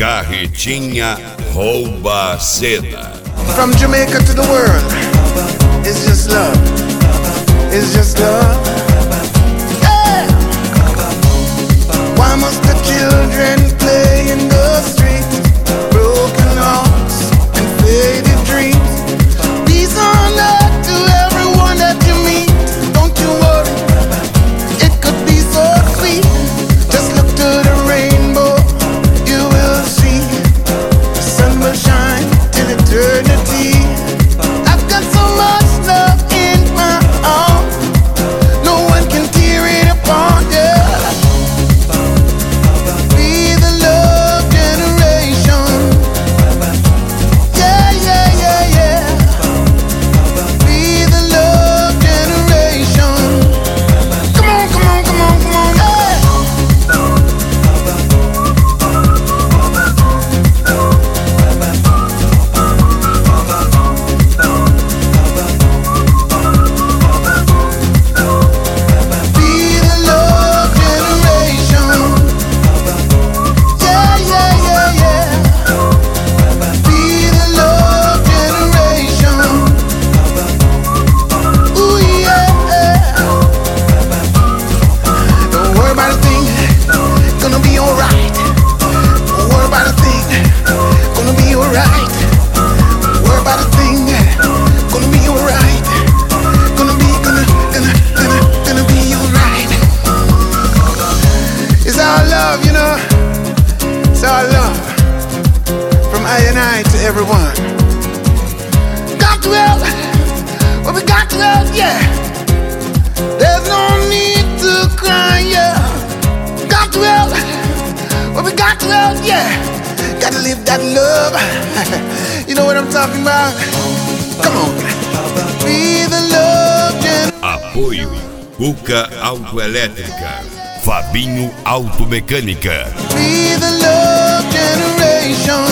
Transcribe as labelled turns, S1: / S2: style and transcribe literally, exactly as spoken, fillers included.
S1: Carretinha rouba a cena.
S2: From Jamaica to the world, it's just love. It's just love. Yeah. Why must the children play in the streets? Broken hearts and faded dreams. Peace on earth to everyone that you meet. Don't you worry, it could be so sweet. Just look to the rainbow, you will see. The sun will shine till eternity. I've got so much love in my heart, no one can tear it apart, yeah. Be the love generation. Yeah, yeah, yeah, yeah. Be the love generation. Come on, come on, come on, come on, yeah. Be the love generation. Yeah, yeah, yeah, yeah. Be the love generation. Ooh, yeah. Don't worry about a thing, gonna be alright. Don't worry about a thing, gonna be alright. Don't worry about a thing, gonna be alright. Gonna be, gonna, gonna, gonna, gonna be alright. It's our love, you know. It's our love. From I and I to everyone. Got to help. Well, we got to help, yeah. There's no need to cry, yeah. Got to help. Well, we got to help, yeah. Gotta live that love. You know what I'm talking about? Come on. Be the love gen-
S1: Apoio Cuca Autoelétrica, Fabinho Automecânica.
S2: Be the love generation.